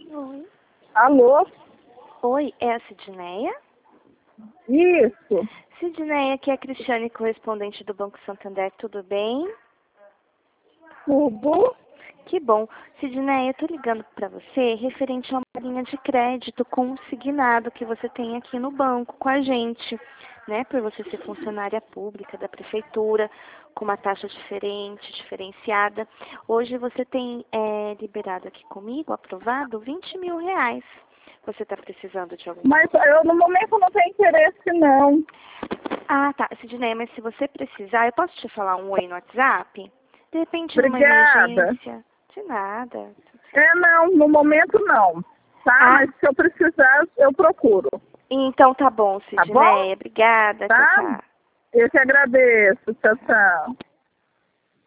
Oi. Alô? Oi, é a Sidneia? Isso. Sidneia, aqui é a Cristiane, correspondente do Banco Santander, tudo bem? Tudo? Que bom. Sidneia, eu tô ligando para você referente a uma linha de crédito consignado que você tem aqui no banco com a gente, né? Por você ser funcionária pública da prefeitura, com uma taxa diferente, diferenciada. Hoje você tem liberado aqui comigo, aprovado, R$ 20.000. Você está precisando de algum... Mas eu no momento não tenho interesse, não. Ah, tá. Sidneia, mas se você precisar, eu posso te falar um oi no WhatsApp? De repente, numa Obrigada. emergência. De nada. Não, no momento não. Tá? Ah, Mas se eu precisar, eu procuro. então tá bom, Tá bom? Sidneia. Obrigada. Tchau, Tá? tchau. Eu que agradeço. Tchau, tchau.